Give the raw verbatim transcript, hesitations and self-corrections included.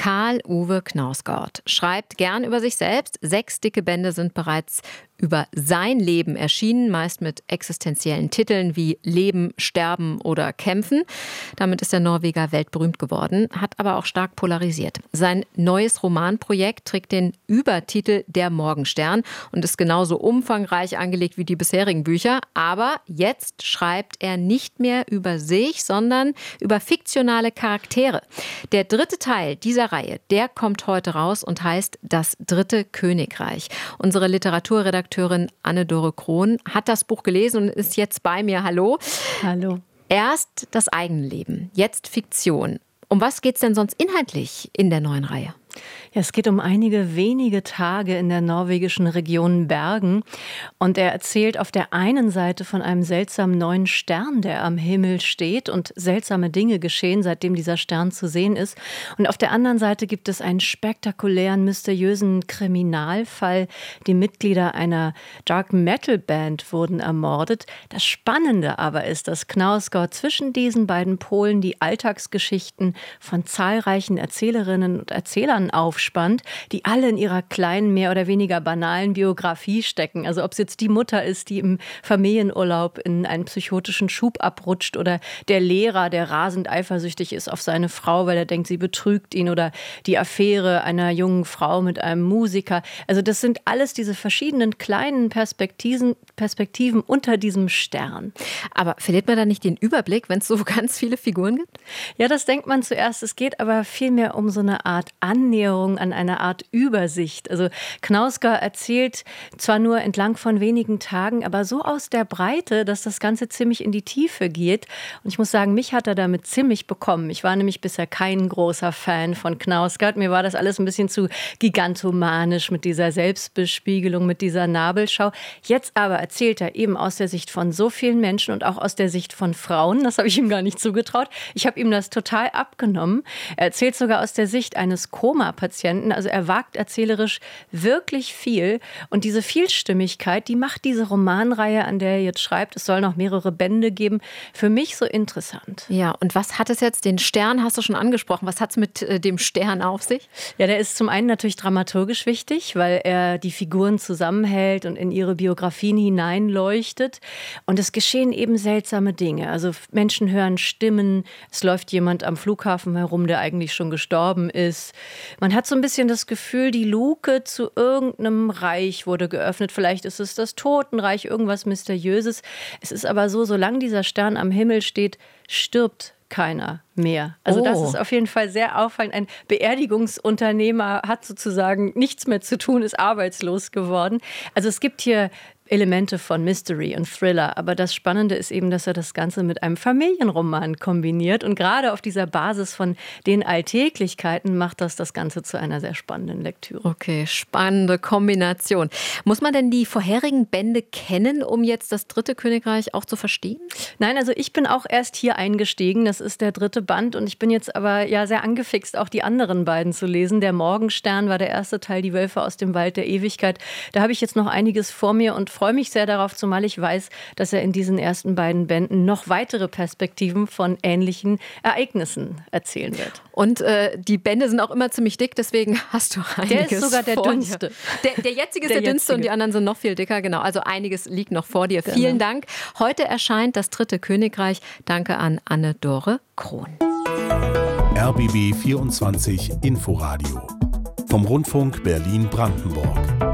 Karl-Uwe Knausgård schreibt gern über sich selbst. Sechs dicke Bände sind bereits über sein Leben erschienen, meist mit existenziellen Titeln wie Leben, Sterben oder Kämpfen. Damit ist der Norweger weltberühmt geworden, hat aber auch stark polarisiert. Sein neues Romanprojekt trägt den Übertitel Der Morgenstern und ist genauso umfangreich angelegt wie die bisherigen Bücher. Aber jetzt schreibt er nicht mehr über sich, sondern über fiktionale Charaktere. Der dritte Teil dieser Reihe, der kommt heute raus und heißt Das dritte Königreich. Unsere Literaturredakteurin Anne-Dore Krohn hat das Buch gelesen und ist jetzt bei mir. Hallo. Hallo. Erst das eigene Leben, jetzt Fiktion. Um was geht es denn sonst inhaltlich in der neuen Reihe? Ja, es geht um einige wenige Tage in der norwegischen Region Bergen. Und er erzählt auf der einen Seite von einem seltsamen neuen Stern, der am Himmel steht und seltsame Dinge geschehen, seitdem dieser Stern zu sehen ist. Und auf der anderen Seite gibt es einen spektakulären, mysteriösen Kriminalfall. Die Mitglieder einer Dark Metal Band wurden ermordet. Das Spannende aber ist, dass Knausgård zwischen diesen beiden Polen die Alltagsgeschichten von zahlreichen Erzählerinnen und Erzählern aufspannt, die alle in ihrer kleinen, mehr oder weniger banalen Biografie stecken. Also ob es jetzt die Mutter ist, die im Familienurlaub in einen psychotischen Schub abrutscht oder der Lehrer, der rasend eifersüchtig ist auf seine Frau, weil er denkt, sie betrügt ihn, oder die Affäre einer jungen Frau mit einem Musiker. Also das sind alles diese verschiedenen kleinen Perspektiven, Perspektiven unter diesem Stern. Aber verliert man da nicht den Überblick, wenn es so ganz viele Figuren gibt? Ja, das denkt man zuerst. Es geht aber vielmehr um so eine Art Annäherung an eine Art Übersicht. Also Knausgård erzählt zwar nur entlang von wenigen Tagen, aber so aus der Breite, dass das Ganze ziemlich in die Tiefe geht. Und ich muss sagen, mich hat er damit ziemlich bekommen. Ich war nämlich bisher kein großer Fan von Knausgård. Mir war das alles ein bisschen zu gigantomanisch mit dieser Selbstbespiegelung, mit dieser Nabelschau. Jetzt aber erzählt er eben aus der Sicht von so vielen Menschen und auch aus der Sicht von Frauen. Das habe ich ihm gar nicht zugetraut. Ich habe ihm das total abgenommen. Er erzählt sogar aus der Sicht eines Koma-Patienten. Also er wagt erzählerisch wirklich viel. Und diese Vielstimmigkeit, die macht diese Romanreihe, an der er jetzt schreibt, es soll noch mehrere Bände geben, für mich so interessant. Ja, und was hat es jetzt, den Stern hast du schon angesprochen, was hat es mit äh, dem Stern auf sich? Ja, der ist zum einen natürlich dramaturgisch wichtig, weil er die Figuren zusammenhält und in ihre Biografien hineinleuchtet. Und es geschehen eben seltsame Dinge. Also Menschen hören Stimmen, es läuft jemand am Flughafen herum, der eigentlich schon gestorben ist. Man hat so ein bisschen das Gefühl, die Luke zu irgendeinem Reich wurde geöffnet. Vielleicht ist es das Totenreich, irgendwas Mysteriöses. Es ist aber so, solange dieser Stern am Himmel steht, stirbt keiner mehr. Also oh. Das ist auf jeden Fall sehr auffallend. Ein Beerdigungsunternehmer hat sozusagen nichts mehr zu tun, ist arbeitslos geworden. Also es gibt hier Elemente von Mystery und Thriller. Aber das Spannende ist eben, dass er das Ganze mit einem Familienroman kombiniert. Und gerade auf dieser Basis von den Alltäglichkeiten macht das das Ganze zu einer sehr spannenden Lektüre. Okay, spannende Kombination. Muss man denn die vorherigen Bände kennen, um jetzt das dritte Königreich auch zu verstehen? Nein, also ich bin auch erst hier eingestiegen. Das ist der dritte Band. Und ich bin jetzt aber ja sehr angefixt, auch die anderen beiden zu lesen. Der Morgenstern war der erste Teil, Die Wölfe aus dem Wald der Ewigkeit. Da habe ich jetzt noch einiges vor mir und freue mich sehr darauf, zumal ich weiß, dass er in diesen ersten beiden Bänden noch weitere Perspektiven von ähnlichen Ereignissen erzählen wird. Und äh, die Bände sind auch immer ziemlich dick, deswegen hast du einiges. Der ist sogar der vor dünnste. Dir. Der, der jetzige ist der, der dünnste jetzige. Und die anderen sind noch viel dicker. Genau, also einiges liegt noch vor dir. Genau. Vielen Dank. Heute erscheint das dritte Königreich. Danke an Anne-Dore Krohn. R B B vierundzwanzig Inforadio vom Rundfunk Berlin-Brandenburg.